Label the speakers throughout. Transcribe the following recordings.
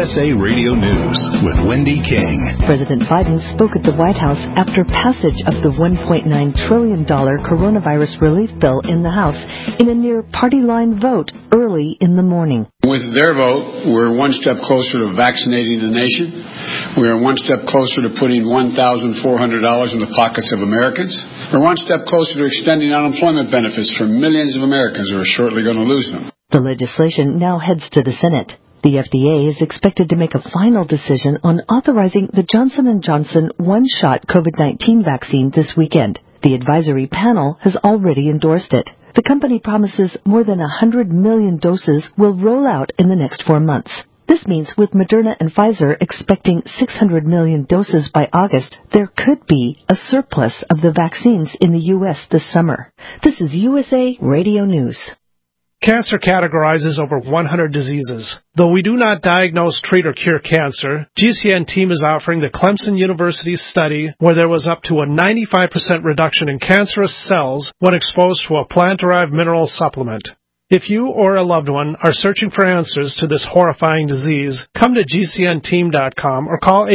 Speaker 1: USA Radio News with Wendy King.
Speaker 2: President Biden spoke at the White House after passage of the $1.9 trillion coronavirus relief bill in the House in a near party line vote early in the morning.
Speaker 3: With their vote, we're one step closer to vaccinating the nation. We are one step closer to putting $1,400 in the pockets of Americans. We're one step closer to extending unemployment benefits for millions of Americans who are shortly going to lose them.
Speaker 2: The legislation now heads to the Senate. The FDA is expected to make a final decision on authorizing the Johnson & Johnson one-shot COVID-19 vaccine this weekend. The advisory panel has already endorsed it. The company promises more than 100 million doses will roll out in the next 4 months. This means with Moderna and Pfizer expecting 600 million doses by August, there could be a surplus of the vaccines in the U.S. this summer. This is USA Radio News.
Speaker 4: Cancer categorizes over 100 diseases. Though we do not diagnose, treat, or cure cancer, GCN team is offering the Clemson University study where there was up to a 95% reduction in cancerous cells when exposed to a plant-derived mineral supplement. If you or a loved one are searching for answers to this horrifying disease, come to GCNteam.com or call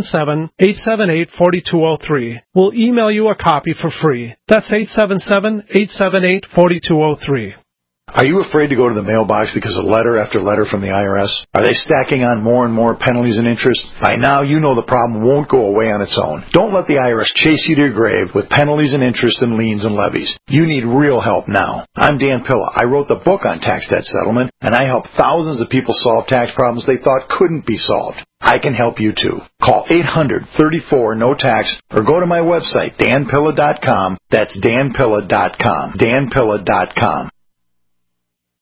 Speaker 4: 877-878-4203. We'll email you a copy for free. That's 877-878-4203.
Speaker 5: Are you afraid to go to the mailbox because of letter after letter from the IRS? Are they stacking on more and more penalties and interest? By now, you know the problem won't go away on its own. Don't let the IRS chase you to your grave with penalties and interest and liens and levies. You need real help now. I'm Dan Pilla. I wrote the book on tax debt settlement, and I help thousands of people solve tax problems they thought couldn't be solved. I can help you too. Call 800-34-NO-TAX or go to my website, danpilla.com. That's danpilla.com. danpilla.com.